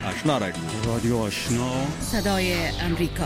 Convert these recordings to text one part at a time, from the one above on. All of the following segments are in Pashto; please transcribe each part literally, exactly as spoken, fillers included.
آشنا رادیو رادیو آشنا صدای امریکا.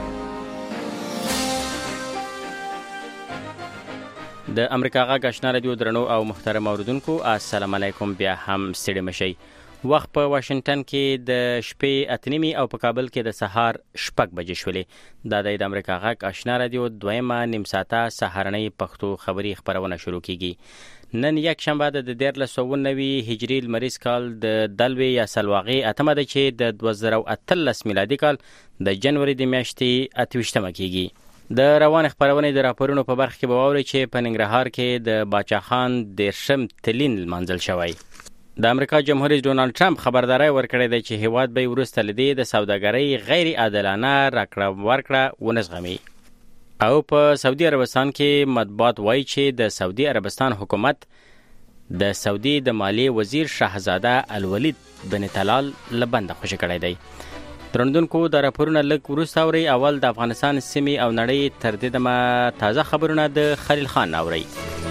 د امریکا غږ آشنا رادیو درنو او محترم اوریدونکو السلام علیکم. بیا هم ستړي مشئ. وخت په واشنگټن کې د شپې اتنیمي او په کابل کې د سهار شپږ بجې شولې. دا د امریکا غږ آشنا رادیو دویمه نیم ساعته سهارنۍ پښتو خبري خبرونه شروع کیږي. نن یک شنبه د دیارلس سوه نوي هجری لمریز کال د دلوي یا سلواغي اتمه ده چې د دوه زره اتلس میلادي کال د جنوري د میاشتې اتویشتمه کیږي. د روان خبرونه د راپورونو په برخه کې به واوري چې په ننګرهار کې د باچا خان دیرشم تلین منزل شوی. د امریکا جمهور رئیس ډونالد ټرمپ خبرداري ورکړې ده چې هیواد به ورسته لدی د سوداګرۍ غیر عادلانه راکړه ورکړه ونزغمي. او په سعودي عربستان کې مطبوعات وایي چې د سعودي عربستان حکومت د سعودي د مالیې وزیر شاهزاده الولید بن طلال لبند خوشی کړی دی. درندونکو د راپورونه لږ وروسته اوري. اول د افغانستان سیمې او نړۍ تر دې دمه تازه خبرونه د خلیل خان اوري.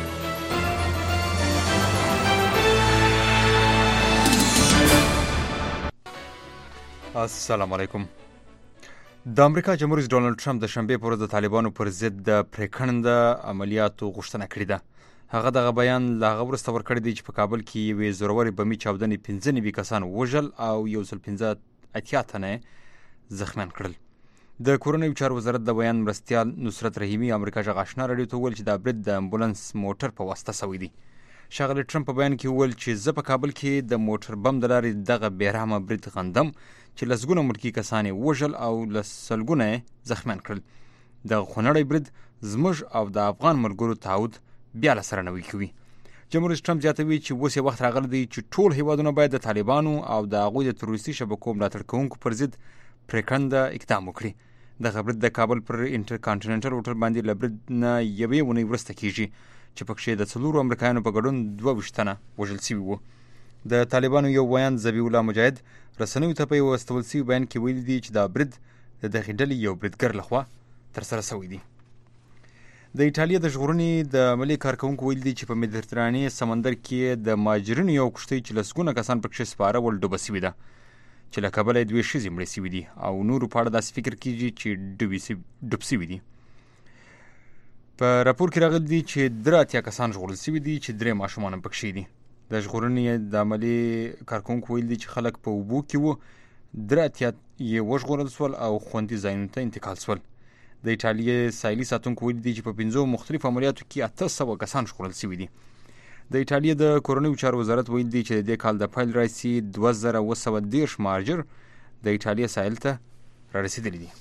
السلام علیکم. د امریکا جمهور رئیس ډونالد ټرمپ د شنبې پر ورځ د طالبانو پر ضد د پریکنده عملیاتو غوښتنه کړې ده. هغه دغه بیان لا هغه وروسته ورکړی دی چې په کابل کې یوې زورورې بمي چاودنې پنځه نوي کسان وژل او یو سل پنځه اتیا تنه زخمیان کړل. د کورنیو چارو وزارت د بیان مرستیال نصرت رحیمي امریکا غږ آشنا رادیو ته وویل چې دا برید د امبولانس موټر په واسطه شوی دی. ښاغلی ټرمپ په بیان کې وویل چې زه په کابل کې د موټر بم د لارې دغه بېرحمه برید غندم چې لسګونه ملکي کسان یې وژل او لسلګونه یې زخمیان کړل. دغه خونړی برید زموږ او د افغان ملګرو تعهد بیا له سره نوی کوي. جمهور رئیس ټرمپ زیاتوي چې اوس یې وخت راغلی دی چې ټول هیوادونه باید د طالبانو او د هغوی د تروریستي شبکو ملاتړ کوونکو پر ضد پریکنده اقدام وکړي. دغه برید د کابل پر انټرکانټیننټل هوټل باندې له برید نه یوې اونۍ وروسته کیږي چې پکښې د څلورو امریکایانو په ګډون دوه ویشت تنه وژل سوي وو. د طالبانو یو ویان ذبیح الله مجاهد رسنیو ته په یو استول سوي بیان کې ویلي دي چې دا برید د دغې ډلې یو بریدګر لخوا ترسره شوی دی. د ایټالیا د ژغورنې د عملي کارکوونکو ویلي دي چې په مدیترانې سمندر کې د مهاجرینو یو کښتۍ چې لسګونه کسان پکښې سپاره ول ډوبه سوې ده چې له کبله یې دوې ښځې مړې سوي دي او نورو په اړه داسې فکر کېږي چې ډوب سوي دي. په راپور کې راغلی دي چې درې اتیا کسان ژغورل سوي دي چې درې ماشومان هم پکښې دي. د ژغورنې د عملي کارکوونکو ویل دي چې خلک په اوبو کې وو، درې اتیا یې وژغورل سول او خوندي ځایونو ته انتقال سول. د ایټالیا ساحلي ساتونکو ویل دي چې په پنځو مختلفو عملیاتو کې اته سوه کسان ژغورل سوي دي. د ایټالیا د کورنیو چارو وزارت ویل دي چې د دې کال د پیل راهیسې دوه زره اوه سوه دېرش مهاجر د ایټالیا ساحل ته رارسېدلي دي.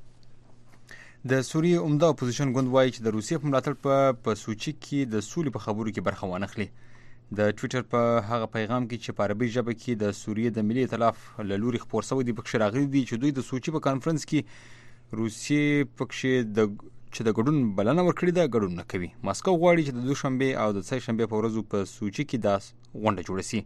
د سوریې عمده اپوزیشن ګوند وایي چې د روسیې په ملاتړ په سوچي کې د سولې په خبرو کې برخه وانخلي. د ټویټر په هغه پیغام کې چې په عربي ژبه کې د سوریې د ملي ائتلاف له لوري خپور شوی دی پکښې راغلي دي چې دوی د سوچي په کانفرنس کې روسیې پکښې د چې د ګډون بلنه ورکړې ده ګډون نه کوي. ماسکو غواړي چې د دوشنبې او د سه شنبې په ورځو په سوچي کې دا غونډه جوړه سي.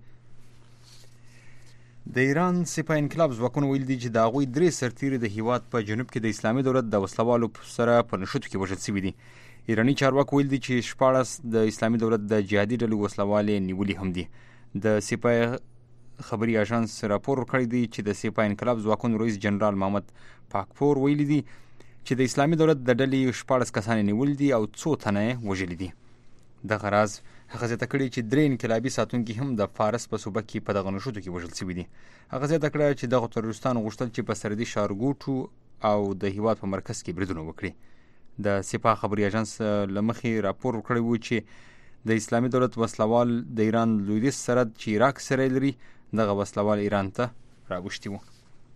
د ایران سپاه انقلاب ځواکونو ویل دي چې د هغوی درې سرتیري د هیواد په جنوب کې د اسلامي دولت د وسلوالو سره په نښتو کې وژل سوي دي. ایراني چارواکو ویل دي چې شپاړس د اسلامي دولت د جهادي ډلو وسلوالې نیولي هم دي. د سپاه خبري اژانس راپور ورکړی دی چې د سپاه انقلاب ځواکونو رئیس جنرال محمد پاکپور ویلي دي چې د اسلامي دولت د ډلې شپاړس کسان نیولي دي او څو تنه یې وژلي دي. دغه راز هغه زیاته کړې چې درې انقلابي ساتونکي هم د فارس په صوبه کې په دغه نښتو کې وژل سوي دي. هغه زیاته کړه چې دغه تروریستانو غوښتل چې په سرحدي ښارګوټو او د هیواد په مرکز کې بریدونه وکړي. د سپاه خبري اژانس له مخې راپور ورکړی و چې د اسلامي دولت وسلوال د ایران لویدیځ سرحد چې عراق سره لري دغه وسلوال ایران ته راوښتي وو.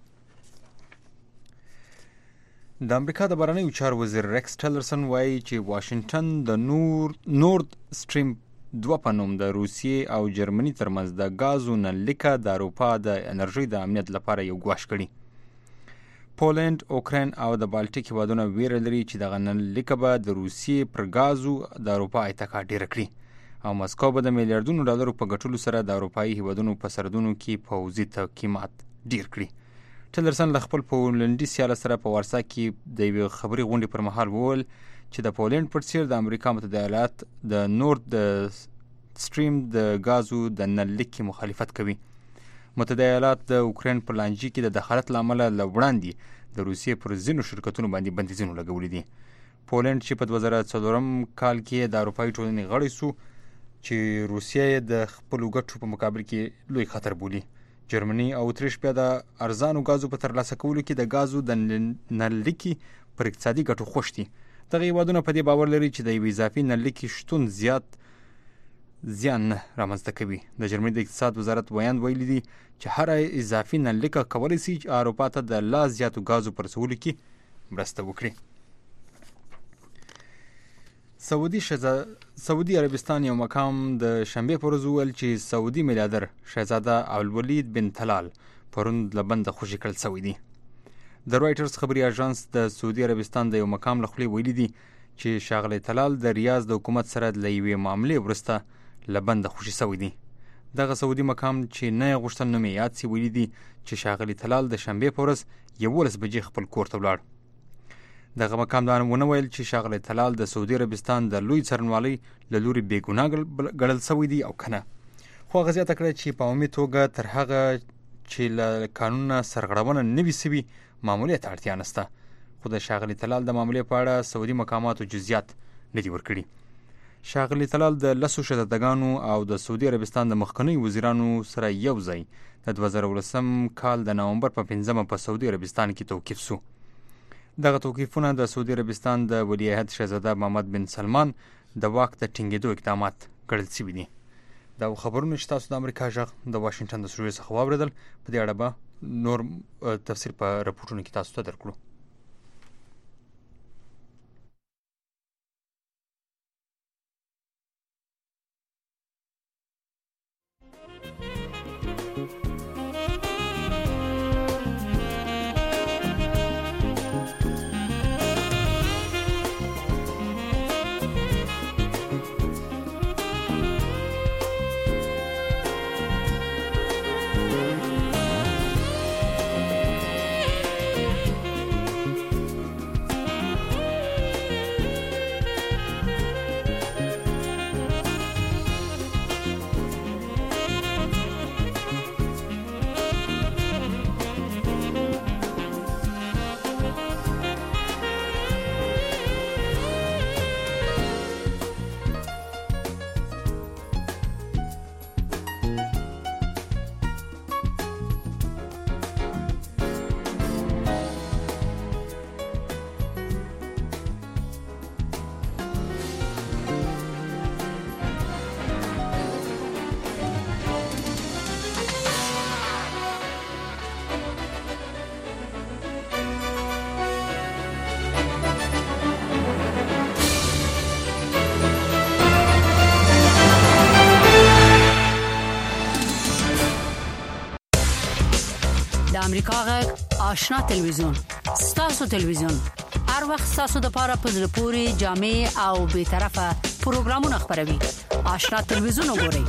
د امریکا د بهرنیو چارو وزیر ریکس ټیلرسن وایي چې واشنگټن د نور نورد سټریم دوه په نوم د روسیې او جرمني ترمنځ د ګازو نللیکه د اروپا د انرژۍ د امنیت لپاره یو ګواښ کړي. پولند، اوکراین او د بالټیک هیوادونه ویره لري چې دغه نللیکه به د روسیې پر ګازو د اروپا اتکا ډیره کړي او مسکو به د میلیارډونو ډالرو په ګټلو سره د اروپایي هیوادونو په سرحدونو کې پوځي تحکیمات ډیر کړي. ټیلرسن له خپل پولنډي سیاله سره په وارسا کې د یوې خبري غونډې پر مهال وویل چې د پولند پر څیر د امریکا متحده ایالات د نورد سټریم د ګازو د نللیکې مخالفت کوي. متحده ایالات د اوکراین په لانجې کې د دخالت له امله له وړاندې د روسیې پر ځینو شرکتونو باندې بندیزونه لګولي دي. پولنډ چې په دوه زره څلورم کال کې د اروپایي ټولنې غړی سو چې روسیه د خپلو ګټو په مقابل کې لوی خطر بولي. جرمني او اتریش بیا د ارزانو غازو په ترلاسه کولو کې د غازو د نللیکي پر اقتصادي ګټو خوښ دي. دغه هیوادونه په دې باور لري چې د یوې اضافي نللیکي شتون زیات زیان نه رامنځته کوي. د جرمني د اقتصاد وزارت ویاند ویلي دي چې هر اضافي نللیکه کولی شي چې اروپا ته د لا زیاتو غازو پر رسولو کې مرسته وکړي. سعودي شهزا... سعودي عربستان یو مقام د شنبې پر ورځ وویل چې سعودي میلیاردر شهزاده عبدالولید بن طلال پرون له بنده خوشي کړل شوی دی. د رویټرز خبري اژانس د سعودي عربستان د یو مقام له خولې ویلي دي چې ښاغلی طلال د ریاض د حکومت سره له یوې معاملې وروسته له بنده خوشي شوی دی. دغه سعودي مقام چې نه یې غوښتل نوم یې یاد سي ویلي دي چې ښاغلی طلال د شنبې په ورځ یولس بجې خپل کور ته ولاړ. دغه مقام دا ونه ویل چې ښاغلی طلال د سعودي عربستان د لوی څارنوالۍ له لوري بې ګناه ګڼل شوی دی او که نه. خو هغه زیاته کړه چې په عمومي توګه تر هغه چې له قانون نه سرغړونه نه وي سوي معمولیت اړتیا نشته. خو د ښاغلي طلال د معاملې په اړه سعودي مقاماتو جزئیات نه دي ورکړي. ښاغلي طلال د لسو شهزادګانو او د سعودي عربستان د مخکنیو وزیرانو سره یو ځای د دوه زره ولسم کال د نومبر په پنځمه په سعودي عربستان کې توقیف سو. دغه توقیفونه د سعودي عربستان د ولیعهد شهزاده محمد بن سلمان د واک د ټینګېدو اقدامات ګڼل شوي دي. دا خبرونه چې تاسو د امریکا غږ د واشنګټن د سټوډیو څخه واورېدل. په دې اړه به نور تفصیل په راپورټونو کې تاسو ته درکړو. امریکا غږ آشنا تلویزیون ستاسو تلویزیون هر وخت ستاسو د پاره په زړه پوري جامع او به طرفه پروګرامونه خبروي. آشنا تلویزیون وګورئ.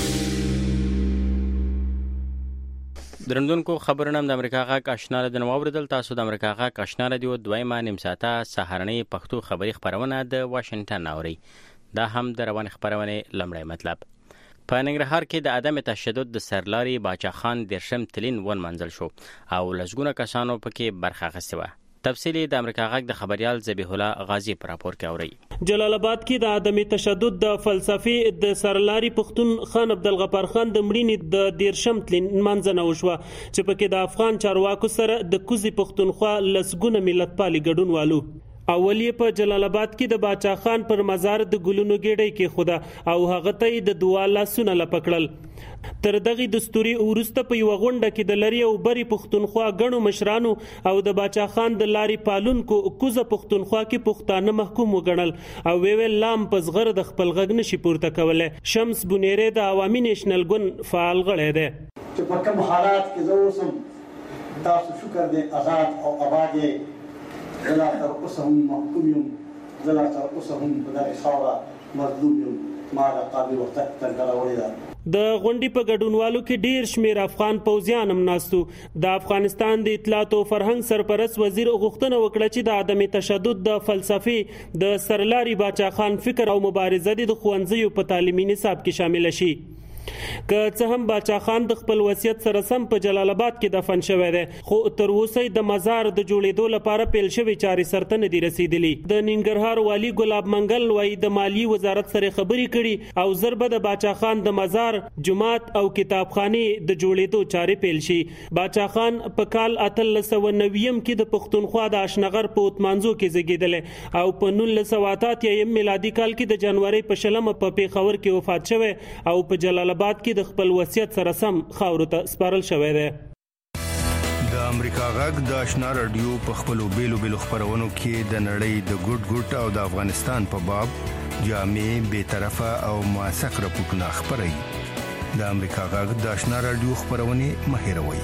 درندونکو خبرونه د امریکا غږ آشنا د نووردل. تاسو د امریکا غږ آشنا رادیو دویمه نیم ساعته سهارنۍ پښتو خبری خبرونه د واشنگټن اوري. دا هم د روان خبرونه لمړی مطلب. په ننګرهار کې د عدم تشدد د سرلاري باچا خان درشم تلین ون منزل شو او لسګونه کسانو پکې برخه اخیسته و. تفصیلی د امریکا غږ د خبريال ذبیح الله غازی پر راپور کې اوري. جلال آباد کې د عدم تشدد د فلسفي د سرلاري پښتون خان عبدالغفار خان د مړینې د دیرشم تلین منځنه وشوه چې پکې د افغان چارواکو سره د کوزي پښتونخوا لسګونه ملتپالي ګډون والو. اولی په جلال آباد کې د باچا خان پر مزار د ګلونو ګېډۍ کې خدا او هغه ته د دعا لاسونه لپکړل. تر دغه دستوري ورسته په یو غونډه کې د لری او بری پښتونخوا غنو مشرانو او د باچا خان د لاري پالونکو کوزه پښتونخوا کې پښتانه محکوم وګڼل او ویل لام پزغر د خپل غږ نشي پورته کوله. شمس بنيره د عوامي نېشنل ګوند فعال غړی دی. چې په کوم حالات کې زه اوسم تاسو شکر دې آزاد او آباد یې زلا تر اوسه هم محکوم یم زلا تر اوسه هم په دغه خاوره مظلوم یم ما د قابل وخت تر غلاوړې ده. د غونډې په ګډونوالو کې ډیر شمیر افغان پوځیان هم ناستو. د افغانستان د اطلاعات او فرهنګ سرپرست وزیر غوښتنه وکړه چې د عدم تشدد د فلسفي د سرلاري باچا خان فکر او مبارزه د ښوونځیو په تعلیمي نصاب کې شامل شي. که څه هم باچا خان د خپل وصیت سره سم په جلال آباد کې دفن شوی دی خو تر اوسه د مزار د جوړېدو لپاره پیل شوی چارې سرته نه دي رسیدلي. د ننګرهار والی ګلاب منګل وایي د مالیې وزارت سره خبرې کړي او ضربه د باچا خان د مزار، جماعت او کتابخانې د جوړېدو چارې پیل شي. باچا خان په کال اتلس سوه نویم کې د پښتونخوا د اشنغر په اوتمانزو کې زیږېدلی او په نولس سوه اته اتیا میلادي کال کې د جنوري په شلمه په پیښور کې وفات شوی او په جلال آباد کې د خپل وصیت سره سم خاورو ته سپارل شوی دی. د امریکا غږ د آشنا رادیو په خپلو بیلو بیلو خبرونو کې د نړۍ د ګډ ګډ او د افغانستان په باب جامع، بے طرفه او موثق راپورټونه خبري. د امریکا غږ د آشنا رادیو خبرونه مهیروي.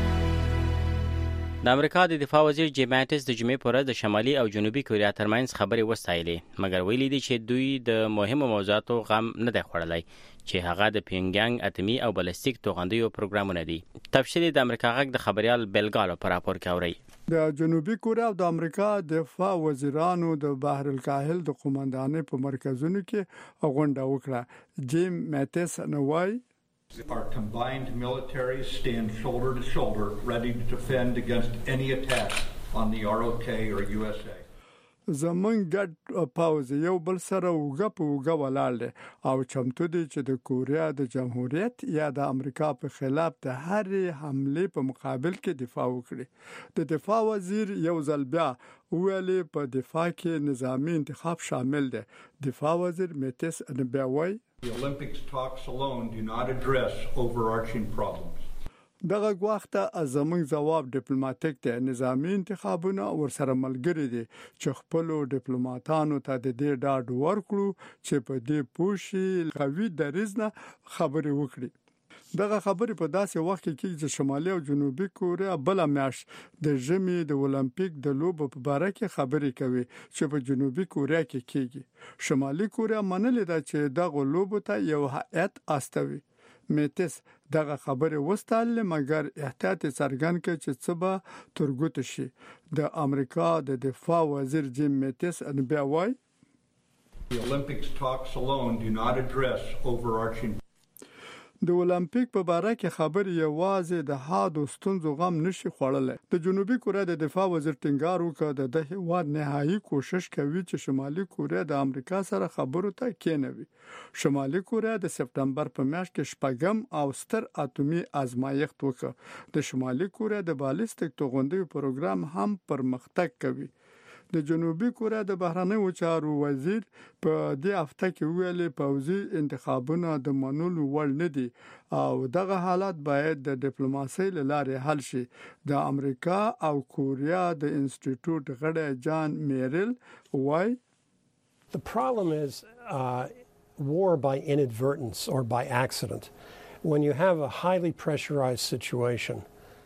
د امریکا د دفاع وزیر جیم ماټس د جمعې پر ورځ د شمالي او جنوبي کوریا ترمنځ خبرې وستایلې، مګر ویلي دي چې دوی د مهمو موضوعاتو غم نه دی خوړلی چې هغه د پیونګیانګ اتمی او بلستیک توغندیو پروګرامونه دي. تفصیل د امریکا غږ د خبريال بیلګالو پر راپور کې اوري. د جنوبي کوریا او د امریکا دفاع وزیرانو د بحر الکاهل د قومندانۍ په مرکزونو کې غونډه وکړه. جیم ماټس نوای Our combined militaries stand shoulder to shoulder, ready to defend against any attack on the R O K or U S A. زمون ګډ پاوز یو بل سره وګه په وګه ولاړ دي او چمتو دي چې د کوریا د جمهوریت یا د امریکا په خلاف د هر حمله په مقابل کې دفاع وکړي. د دفاع وزیر یو ځل بیا ویلي په دفاع کې نظامی انتخاب شامل دی. دفاع وزیر ماټس انبیاوي The Olympics talks alone do not address overarching problems. دغه وخته زموږ ځواب ډیپلوماټیک دی. نظامی انتخابونه ورسره ملګری دي چې خپل ډیپلوماټانو ته د دې ډاډ ورکړو چې په دې پوښي قوي دریځ نه خبرې وکړي. دغه خبرې په داسې وخت کې چې شمالي او جنوبي کوریا بل میاش د ژمي د اولمپیک د لوبو په اړه کې خبرې کوي چې په جنوبي کوریا کې کیږي. شمالي کوریا منلې ده چې دغه لوبو ته یو هیئت استوي. ماټس دغه خبرې وستایل مګر احتیاط څرګند کړ چې څه به ترګوت شي. د امریکا د دفاع وزیر جیم ماټس بیا وایي The Olympics talks alone do not address overarching د اولمپیک په اړه کې خبرې یوازې د هادو ستونزو غم نشي خوړلای. د جنوبي کوریا د دفاع وزیر ټینګار وکړ د هیواد نهایی کوشش کوي چې شمالي کوریا د امریکا سره خبرو ته کېنوي. شمالي کوریا د سپتمبر په میاشت کې شپږم او ستر اتومي ازمایښت وکړ. د شمالي کوریا د بالستیک توغندیو پروګرام هم پرمختګ کوي. د جنوبي کوریا د بهرنیو چارو وزیر په دې هفته کې ویلي پوځي انتخابونه د منلو وړ نه دي او دغه حالت باید د ډیپلوماسۍ له لارې حل شي. د امریکا او کوریا د انسټیټیوټ غړی جان میریل وایي The problem is uh, war by inadvertence or by accident. When you have a highly pressurized situation,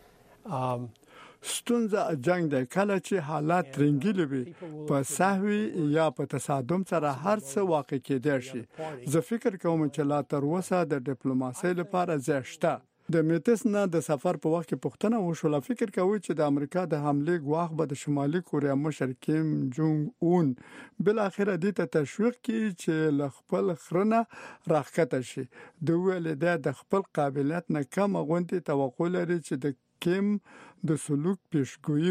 um, ستونزه جنگ دی. کله چې حالات ترنګیل وي په سهوی یا په تصادم سره هر څه واقع کېدای شي. زه فکر کوم چې لا تر اوسه د ډیپلوماسۍ لپاره ځشته. د میټس نه د سفر په وخت کې پوښتنه وشوله فکر کوي چې د امریکا د حمله غواخ به د شمالي کوریا مشر کیم جونګ اون بل اخر دې ته تشویق کړي چې ل خپل خرنه راخته شي. د ویل د خپل قابلیت نه کم غونډه توقع لري چې د کیم د سلوک پیشګویي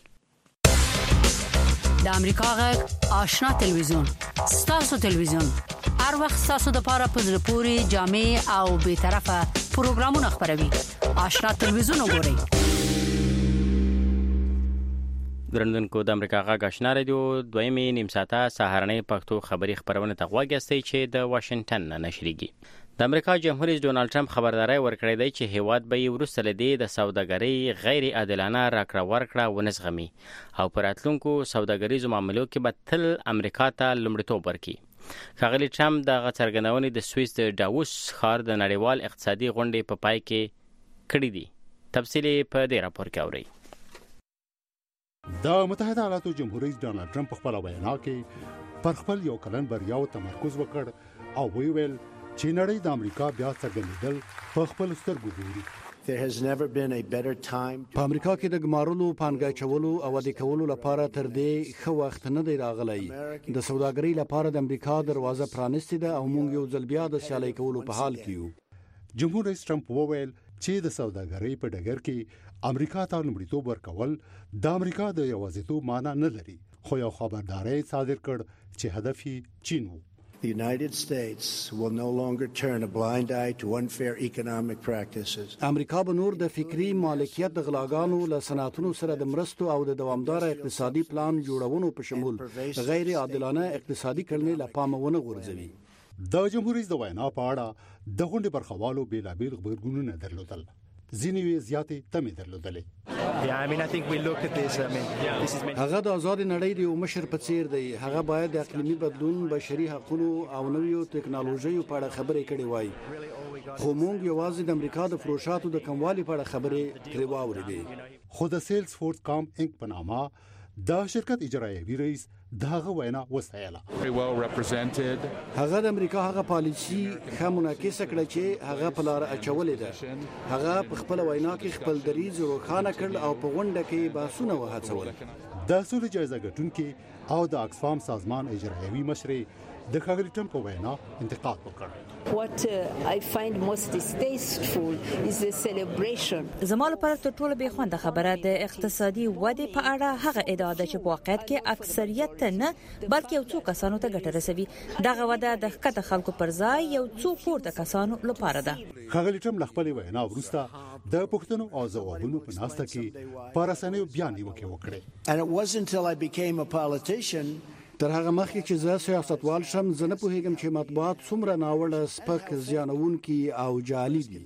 وکړي. د امریکا غږ آشنا تلویزیون ستاسو تلویزیون هر وخت ستاسو د پاره په زړه پوري جامع او بے طرفه پروګرامونه خبروي. آشنا تلویزیون وګورئ. درندونکو د امریکا غږ آشنا رادیو دویمه نیم ساعته سهارنۍ پښتو خبری خبرونه تغواګی استي چې د واشنگټن نه نشریږي. د امریکا جمهور رئیس ډونالد ټرمپ خبرداري ورکړې ده چې هیواد به ورسره لدی د سوداګرۍ غیر عادلانه راکړه ورکړه ونسغمي او پراتلونکو سوداګریزو معاملو کې به تل امریکا ته لومړیتوب ورکړي. ښاغلي ټرمپ د غڅرګنونې د سویس د داووس ښار د نړیوال اقتصادي غونډې په پای کې کړې دي. تفصیل په دې راپور کې اورئ. د متحده ایالاتو جمهور رئیس ډونالد ټرمپ په خپل وینا کې پر خپل یو کلن بریاو تمرکز وکړ او ویل چې نړۍ د امریکا بیا څرګندېدل په خپل سترګو ګوري. په امریکا کې د ګمارلو پانګه چولو او د کولو لپاره تر دې ښه وخت نه دی راغلی. د سوداګرۍ لپاره د امریکا دروازه پرانستې ده او موږ یو ځل بیا د سیالۍ کولو په حال کې یو. جمهور رئیس ټرمپ وویل چې د سوداګرۍ په ډګر کې امریکا ته لومړیتوب ورکول د امریکا د یوازیتوب معنی نه لري، خو یو خبرداري صادر کړ چې هدف یې چین وو. The United States will no longer turn a blind eye to unfair economic practices. امریکا به نور د فکری مالکیت د غلاګانو له صنعتونو سره د مرستو او د دوامدار اقتصادي پلان جوړونو په شمول غیر عادلانه اقتصادي کړنې له پامه ونه غورځوي. د جمهور رئیس د وینا په اړه د غونډې برخوالو بیلابیل غبرګونونه درلودل. ځینې یې زیاتې تمې درلودلې. هغه د آزاد نړۍ د یو مشر په څیر دی. هغه باید د اقلیمي بدلون، بشري حقوقو او نویو ټکنالوژیو په اړه خبرې کړې وای. خو موږ یوازې د امریکا د فروشاتو د کموالي په اړه خبرې ترې واورېدې. خو د سیلز فورس کام انک په نامه د شرکت اجرایي رئیس دغه وینا وستایله. هغه د امریکا هغه پالیسي ښه منعکسه کړه چې هغه په لار اچولې ده. هغه په خپل وینا کې خپل دریځ روښانه کړ او په غونډه کې بحثونه وهڅول. د سولې جایزه ګټونکي او د اکسفام سازمان اجرایي مشر د ښاغلي ټرمپ په وینا انتقاد وکړ. What uh, I find most distasteful is the celebration. زما لپاره تر ټولو به خوند خبره د اقتصادي ودې په اړه هغه ادعا ده چې په واقعیت کې اکثریت نه بلکې یو څو کسانو ته ګټه رسوي. دغه وده د ښکته خلکو پر ځای یو څو پورته کسانو لپاره ده. ښاغلي ټرمپ له خپلې وینا وروسته د پوښتنو او ځوابونو په ناسته کې په رسنیو بیان نیوکې وکړې. And it wasn't until I became a politician تر هغه مخکې چې زه سیاستوال شم زه نه پوهیږم چې مطبوعات څومره ناوړه، سپک، زیانونکي او جعلي دي.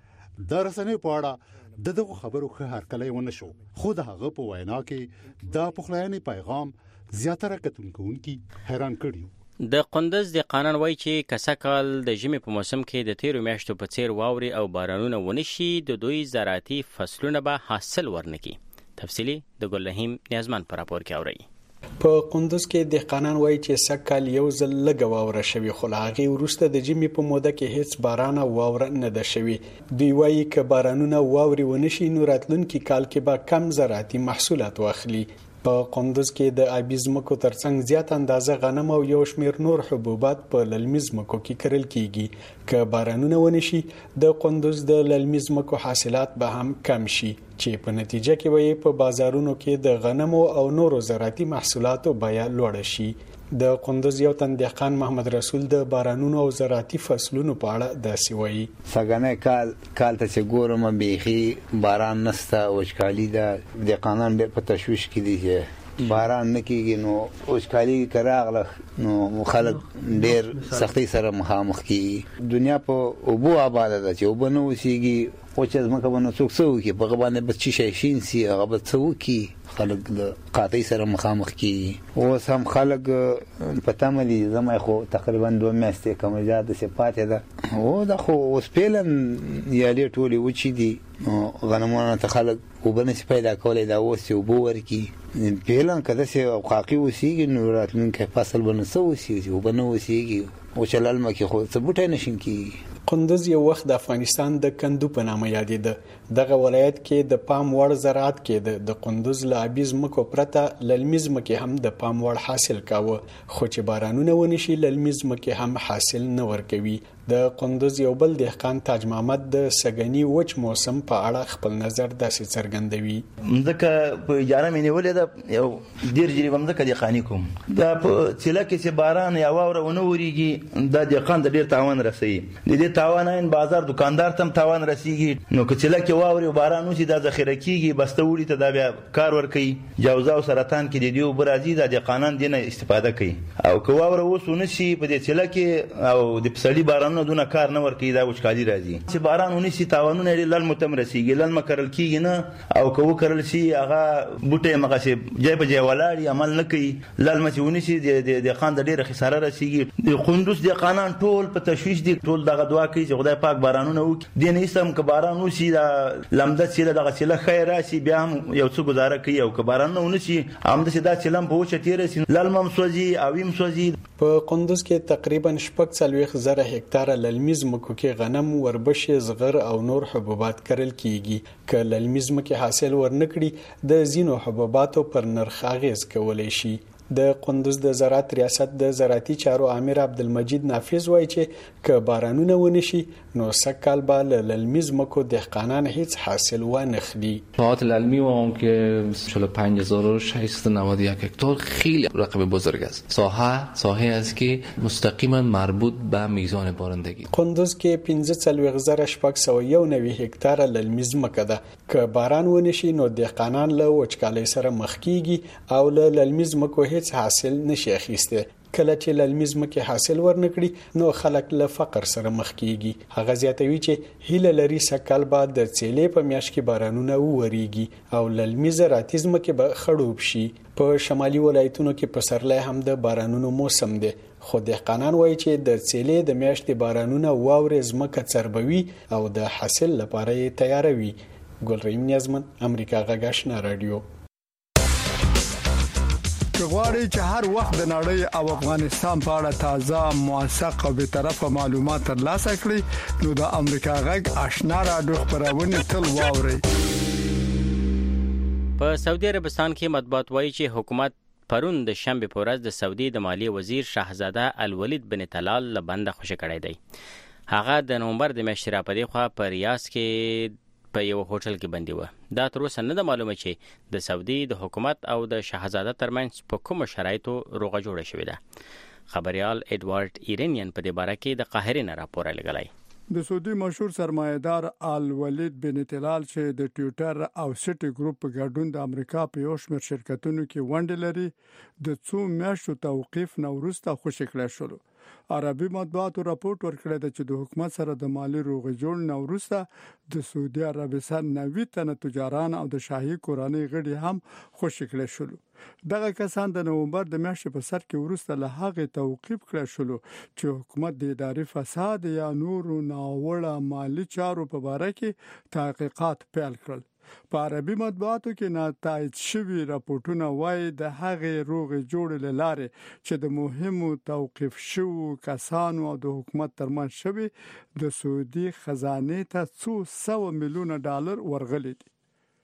د رسنیو په اړه د دغه خبرو ښه هرکلی ونه شو، خو د هغه په وینا کې د پخلاینې پیغام زیاتره کتونکي حیران کړي. د قندوز د قانون وایي چې کسه کال د ژمي په موسم کې د تیرو میاشتو په څیر واوري او بارانونه ونشي، د دوی زراعتي فصلونه به حاصل ورنکي. تفصیلی د ګلرحیم نیازمن پر راپور کې اوري. په قندوز کې د قانون وایي چې سکهال یو ځل لږ واوره شوی، خو له هغې وروسته د ژمي په موده کې هیڅ باران او واوره نه ده شوې. دوی وایي که بارانونه واورې ونشي نو راتلونکي کال کې به کم زراعتي محصولات واخلي. په قندوز کې د آبي ځمکو ترڅنګ زیات اندازه غنم او یو شمېر نور حبوبات په للمي ځمکو کې کرل کیږي. که بارانونه ونشي د قندوز د للمي ځمکو حاصلات به هم کم شي، چې په نتیجه کې به په بازارونو کې د غنمو او نورو زراعتي محصولاتو بیه لوړه شي. د قندوز یو تن دهقان محمد رسول د بارانونو او زراعتي فصلونو په اړه داسې وایي. څنګه کال کال ته چې ګورم بیخي باران نشته، وچکالي ده. دهقانان ډېر په تشویش کې دي چې باران نه کېږي، نو وچکالي که راغله نو خلک ډېر سختۍ سره مخامخ کېږي. دنیا په اوبو آباده ده، چې اوبه نه اوسېږي وچه ځمکه به نو څوک څه وکړي، په هغه باندې به څه شی شین سي، هغه به څه وکړي. خلک له قحطۍ سره مخامخ کېږي. اوس هم خلک په تمه دي. زما خو تقریبا دوه میاشتې کم زیات داسې پاتې ده. او دا خو اوس پیلن یالې ټولې وچې دي، غنمونو ته خلک اوبه نشي پیدا کولی. دا اوس چې اوبه ورکړي پیلن که داسې قاقي اوسېږي نو راتلونکی فصل به نو څه اوسېږي، اوبه نه اوسېږي. وچه للمه کې خو څه بوټی نه شین کېږي. قندوز یو وخت د افغانستان د کندو په نامه یادېده. دغه ولایت کې د پام وړ زراعت کېده. د قندوز له آبي ځمکو پرته للمي ځمکې هم د پام وړ حاصل کاوه، خو چې بارانونه ونشي للمي ځمکې هم حاصل نه ورکوي. د قندوز یو بل دهقان تاج محمد د سګنی وچ موسم په اړه خپل نظر داسې څرګندوي. مځکه په اجاره مې نیولې ده، یو ډېر جریبه مځکه دهقاني کوم. دا په څیله کې چې باران یا واوره ونه ورېږي دا دهقان ته ډېر تاوان رسوي. د دې تاوان عین بازار دکاندار ته هم تاوان رسېږي. نو که څیله کې واورې او باران وشي دا ذخیره کېږي، بسته وړي ته دا بیا کار ورکوي. جوزه او سرطان کې د دې اوبه راځي، دا دهقانان دې نه استفاده کوي. او که واوره اوس ونه شي په دې څیله کې او د پسرلي باران دونه کار نه ورکوي، دا وچکالي راځي. چې باران ونشي تاوانونه یې للمو ته هم رسېږي. للمه کرل کېږي نه، او که وکرل شي هغه بوټی مغسې جای په جای ولاړ عمل نه کوي. للمه چې ونشي د دهقان د ډېره خساره رسېږي. د قندوز دهقانان ټول په تشویش دي، ټول دغه دعا کوي چې خدای پاک بارانونه وکړي. دې نه ایسته هم که باران وشي دا لمده څیله دغه څیله ښه راشي بیا هم یو څه ګزاره کوي. او که بارانونه ونشي همداسې دا څیله هم په وچه تېره شي، للمه هم سوځي، اوي هم سوځي. په قندوز کې تقریبا شپږ څلوېښت زره هکتاره للمي ځمکو کې غنم، وربشې، زغر او نور حبوبات کرل کیږي. که للمي ځمکې حاصل ورنکړي د ځینو حبوباتو پر نرخ اغیز کولی شي. د قندوز د زراعت ریاست د زراعتي چارو امیر عبدالمجید نافذ وایي چې که بارانونه ونشي نو سکه‌کال به له للمي ځمکو دهقانان هیڅ حاصل ونخلي. ساحات للمی و اون که چهل و پنج هزار و ششصد و نود و یک هکتار خیلی رقم بزرگ است. ساحه ساحه است که مستقیما مربوط به میزان بارندگی. قندوز کې پنځه څلوېښت زره شپږ سوه یو نوي هکتاره للمي ځمکه ده. که باران ونشي نو دهقانان له وچکالۍ سره مخ کیږي او له للمي ځمکو هیڅ حاصل نشي اخیسته. کله چې للمي ځمکې حاصل ورنکړي نو خلک له فقر سره مخ کیږي. هغه زیاتوي چې هیله لري سکه‌کال بعد د چيلې په میاشت کې بارانونه ووريږي او للمي زراعتي ځمکې به خړوب شي. په شمالي ولایتونو کې پسرلی هم د بارانونو موسم دی، خو دهقانان وایي چې د چيلې د میاشتې بارانونه واورې ځمکه څربوي او د حاصل لپاره یې تیاروي. ګلرحیم نیازمن، امریکا غږ آشنا رادیو. که غواړئ چې هر وخت د نړۍ او افغانستان په اړه تازه، موثق او به طرفه معلومات ترلاسه کړئ نو د امریکا غږ آشنا رادیو خبرونه تل واورئ. په سعودي عربستان کې مطبوعات وایي چې حکومت پرون د شنبه په ورځ د سعودي د مالیې وزیر شاهزاده الولید بن طلال له بنده خوشی کړی دی. هغه د نومبر د میاشتې را پدې خوا په ریاض کې په یو هوټل کې بندي و. دا تر اوسه نه ده معلومه چې د سعودي د حکومت او د شاهزاده ترمنځ په کوم شرایطو روغه جوړه شوې ده. خبريال ایډوارډ ایرینین په دې باره کې د قاهرې نه راپور لګلای. د سعودي مشهور سرمایه‌دار الولید بن طلال چې د ټویټر او سټي ګروپ په ګډون د امریکا په یو شمېر شرکتونو کې ونډې لري، د څو میاشتو توقیف نه وروسته خوشی کړی شو. عربي مطبوعاتو راپورټ ورکړی دی چې د حکومت سره د مالی روغې جوړ نه وروسته د سعودي عربستان نوي تنه تجاران او د شاهي کورنۍ غړي هم خوشی کړی شول. دغه کسان د نومبر د میاشتې په سر کې وروسته له هغه توقیف کړی شول چې حکومت د اداري فساد یا نورو ناوړه مالی چارو په اړه کې تحقیقات پیل کړل. په عربي مطبوعاتو کې ناتایج شوي راپورټونه وایي د هغې روغې جوړې لاره چې د مهمو توقیف شوو کسانو او د حکومت ترمنځ شوي د سعودي خزانه ته څو سوه میلیونه ډالر ورغلي دي.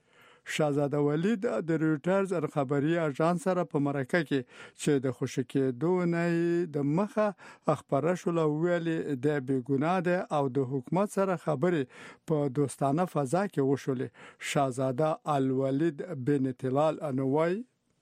شاهزاده ولید د رویټرز خبري اژانس سره په مرکه کې چې د خوشی کېدو نه د مخه خبره شول ویلي د بیګناه ده او د حکومت سره خبرې په دوستانه فضا کې وشولې. شاهزاده الولید بن طلال انوي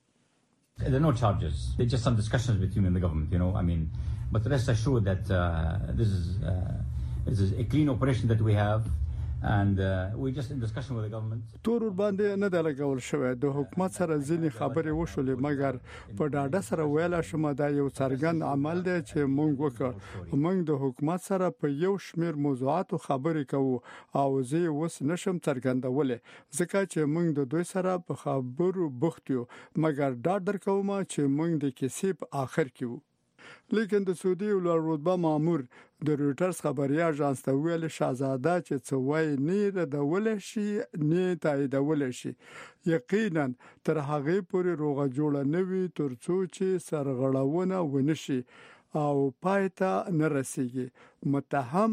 There are no charges. There's just some discussions between the government, you know. I mean, but rest assured that uh, this is uh, this is a clean operation that we have. and uh, we just in discussion with the government. تور باندې نه د لګول شوی د حکومت سره ځینې خبرې وشولې، مګر په ډاډه سره ویل شم دا یو څرګند عمل دی چې موږ وکړ. موږ د حکومت سره په یو شمېر موضوعاتو خبرې کوو او زه اوس نشم څرګندولې ځکه چې موږ د دوی سره په خبرو بوخت یو، مګر ډاډ درکوم چې موږ د کیسې په آخر کې وو. لیکن د سعودي ولر رتبه مامور د رویټرز خبري اژانس ته ویل شاهزاده چې څه وای نه ردول شي نه تاییدول شي، یقینا تر هغه پورې روغه جوړه نوي ترڅو چې سرغړونه ونشي او پایته نه رسیږي. متهم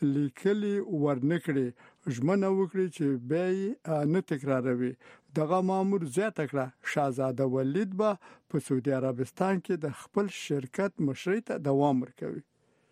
لیکلي ورنکړي ژمنه وکړي چې به نه تکراروي. دغه مامور زیاته کړه شاهزاده ولید به په سعودي عربستان کې د خپل شرکت مشرۍ ته دوام ورکوي.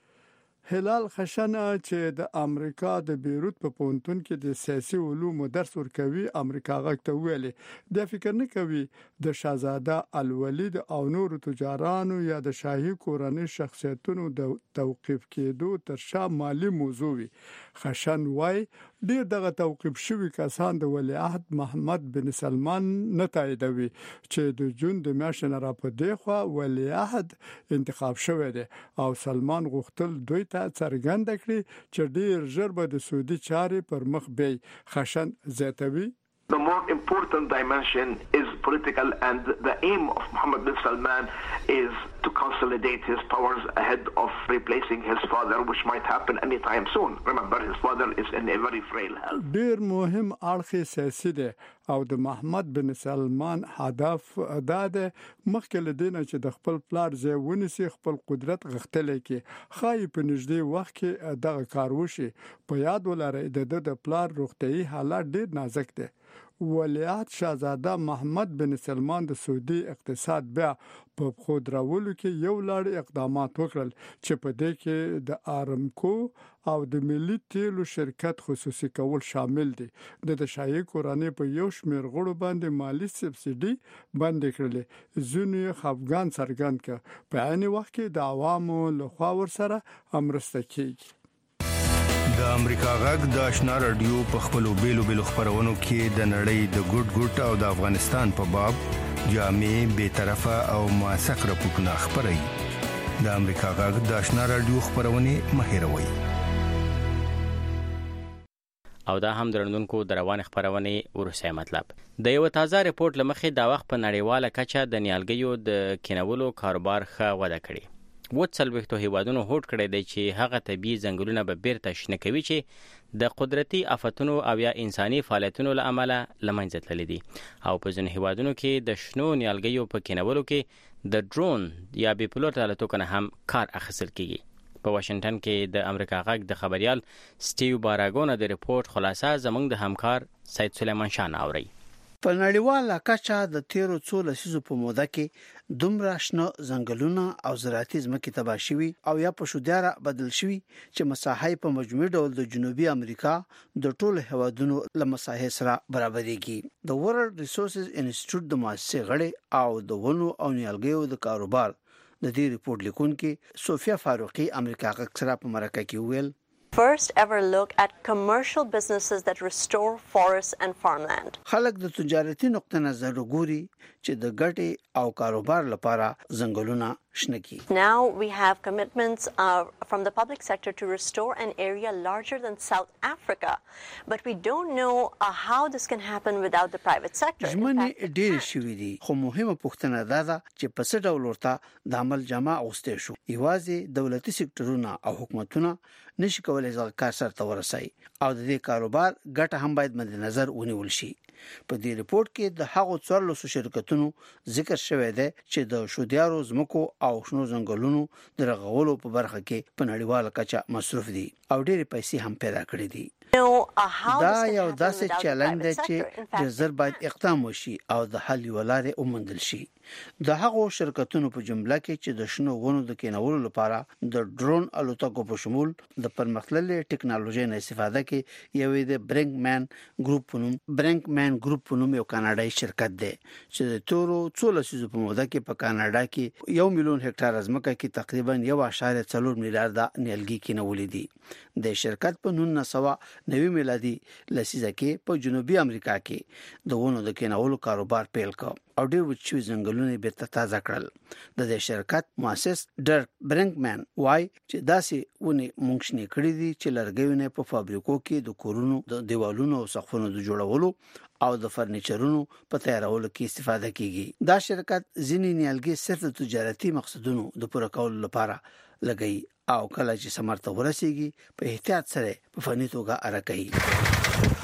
هلال خشنه چې د امریکا د بیروت په پونتون کې د سیاسي علومو درس ورکوي امریکا غږ ته ویلي د فکر نه کوي د شاهزاده الولید او نور تجارانو یا د شاهي کورنۍ شخصیتونو د توقیف کېدو تر شا مالی موضوع وي. خشن وای ډیر دغه توقیف شوی کسان د ولیعهد محمد بن سلمان نه تاییدوي چې د جون د میاشتې نه را پدې خو ولیعهد انتخاب شوی دی او سلمان غوښتل دوی ته څرګند کړي چې ډیر ژر به د سعودي چارې پر مخ بي. خشن زیاتوي The more important dimension is political, and the aim of Mohammed bin Salman is to consolidate his powers ahead of replacing his father, which might happen anytime soon. Remember, his father is in a very frail health. ډیر مهم اړخ سیاسي دی او د محمد بن سلمان هدف دا ده مخکې له دې نه چې د خپل پلار ځای ونیسي خپل قدرت غښتلی کې خای په نږدې وخت کې دغه کار وشي. په یاد ولرئ د د پلار روغتيایي حالت ډیر نازک دی. ولیعهد شاهزاده محمد بن سلمان د سعودي اقتصاد بیا په خود راولو کې یو لړ اقدامات وکړل چې په دې کې د آرامکو او د ملي تیلو شرکت خصوصي کول شامل دي. د شاهي کورنۍ په یو شمېر غړو باندې مالی سبسیډي باندې کړلې. ځینې خفګان څرګند کړ په عین وخت کې د عوامو لخوا ورسره امرسته کیږي. د امریکا غږ د آشنا رادیو په خپلو بیلو بیلو خبرونو کې د نړۍ د ګډ ګډ او د افغانستان په باب جامع به طرفه او موثق راپورټونه خبري. د امریکا غږ د آشنا رادیو خبرونه مهیروي. او دا هم درنونکو د روان خبرونه ورسې مطلب د یو تازه ریپورت لمخې دا وخت په نړیواله کچه د نیالګیو د کینولو کاروبار ښه وده کړې. وڅلوختو هیوادونو هوډ کړی دی چې هغه طبيعي ځنګلونه به بیرته شنه کوي چې د قدرتي آفتونو او یا انساني فعالیتونو له امله لمنځه تللي دي. او په ځینو هیوادونو کې د شنو نیالګیو په کینولو کې د ډرون یا بې پلوټ الوتکو نه هم کار اخیستل کیږي. په واشنگټن کې د امریکا غږ د خبريال سټیو باراګون د ریپورت خلاصه زموږ د همکار سید سلیمان شاه اوري. په نړیواله کچه د تیرو څو لسیزو په موده کې دومره شنه ځنګلونه او زراعتي ځمکې تباه شوي او یا په شودیاره بدل شوي چې مساحه په مجموعي ډول د جنوبي امریکا د ټولو هیوادونو له مساحه سره برابرېږي. د ورلد ریسورسز انسټیټیوټ د مؤسسې غړي او د ونو او نیالګیو د کاروبار د دې ریپورت لیکونکي سوفیا فاروقي امریکا غږ سره په مرکه کې ویل first ever look at commercial businesses that restore forests and farmland. خلک د تجارتي نقطه نظر ګوري چې د ګټې او کاروبار لپاره ځنګلونه شنه کړي. Now we have commitments uh, from the public sector to restore an area larger than South Africa, but we don't know uh, how this can happen without the private sector. ژمنې ډېر شوي دي خو مهمه پوښتنه دا ده چې په څه ډول ورته د عمل جامه اغوستې شو. یوازې دولتي سکتورونه او حکومتونه نشي کولای ځل کار سره ورسای او د دې کاروبار ګټه هم باید مد نظر ونیول شي. په دې ریپورت کې د هغو څوارلسو شرکتونو ذکر شوی دی چې د شودیارو ځمکو او شنو ځنګلونو د رغولو په برخه کې په نړیواله کچه مصروف دي او ډېرې پیسې هم پیدا کړې دي. دا یو داسې چیلنج دی چې ډېر زر باید اقدام وشي او د حل یوه لارې وموندل شي. د هغو شرکتونو په جمله کې چې د شنو ونو د کینولو لپاره د ډرون الوتکو په شمول د پرمختللې ټکنالوژي نه استفاده کوي یوې د برینګمن ګروپ په نوم برینګمن ګروپ په نوم یو کاناډایي شرکت دی چې د تورو څو لسیزو په موده کې په کاناډا کې یو میلیون هکټار ځمکه کې تقریبا یو اشاریه څلور میلیارډ نیالګي کینولې دي. د شرکت په نولس سوه نوي میلادي لسیزه کې په جنوبي امریکا کې د ونو د کینولو کاروبار پیل کړ او ډېر وچوي ځنګلونه بیرته تازه کړل. د دې شرکت مؤسس ډرک برینګمن وای چې داسې ونې مونږ شنې کړې دي چې لرګیونه په فابریکو کې د کورونو د دیوالونو او سقفونو د جوړولو او د فرنیچرونو په تیارولو کې استفاده کیږي. دا شرکت ځینې نیالګي صرف د تجارتي مقصدونو د پوره کولو لپاره لګي او کله چې ثمرته ورسیږي په احتیاط سره په فني توګه اره کوي.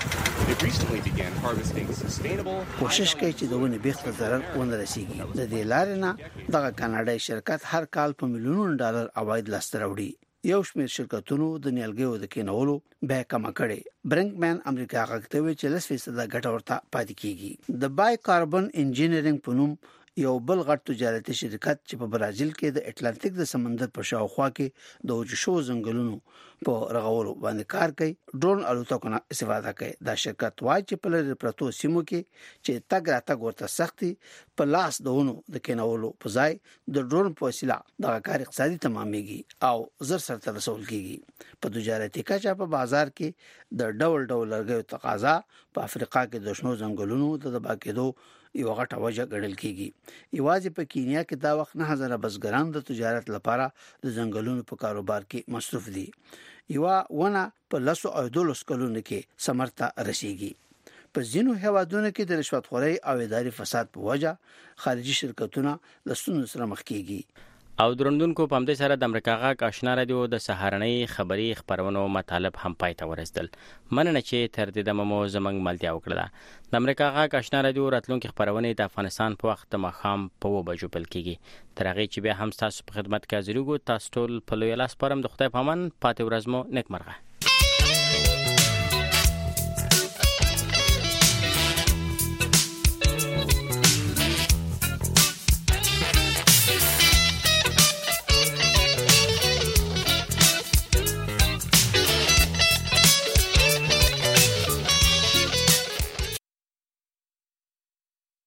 کوشش کوي چې د ونې بیخ ته ضرر ونه رسیږي. د دې لارې نه دغه کاناډایي شرکت هر کال په میلیونونو ډالر عواید لاسته راوړي. یو شمېر شرکتونو د نیالګیو د کینولو بیه کمه کړې. برینګمن امریکا غږ ته ویل چې لس فیصد ګټه ورته پاتې کیږي. د بای کاربن انجینرینګ په نوم یو بل غټ تجارتي شرکت چې په برازیل کې د اټلانټیک د سمندر په شاوخوا کې د وچو ځنګلونو په رغولو باندې کار کوي ډرون الوتکو نه استفاده کوي. دا شرکت وايي چې په لری پروتو سیمو کې چې تګ راتګ ورته سختي په لاس دونو د کینولو په ځای د ډرون په وسیله د کار اقتصادي تمامېږي او زر سره رسول کیږي. په تجارتي کچه په بازار کې د ډول ډول لرګیو تقاضا په افریقا کې د شنو ځنګلونو د تباه کېدو یو غټه وجه ګڼل کیږي. یوازې په کینیا کې دا وخت نه هزاره بزګران د تجارت لپاره د ځنګلونو په کاروبار کې مصروف دي. یو ونه په لاسو او دولس کلونو کې ثمرته رسیږي. په ځینو هیوادونو کې د رشوت خورۍ او اداري فساد په وجه خارجي شرکتونه له ستونزو سره مخ کیږي. او درندونکو په همدې سره د امریکا غږ آشنا رادیو د سهارنۍ خبري خبرونو مطالب هم پای ته ورسېدل. مننه چې تر دې دمه مو زموږ ملتیا وکړه. د امریکا غږ آشنا رادیو راتلونکي خبرونه د افغانستان په وخت د ماښام په و بجو پیل کیږي. تر هغې چې بیا هم تاسو په خدمت کې حاضر یو. تاسو ټول په لوی لاس پرم د خدای په امان. پاتې ورځ مو نیکمرغه.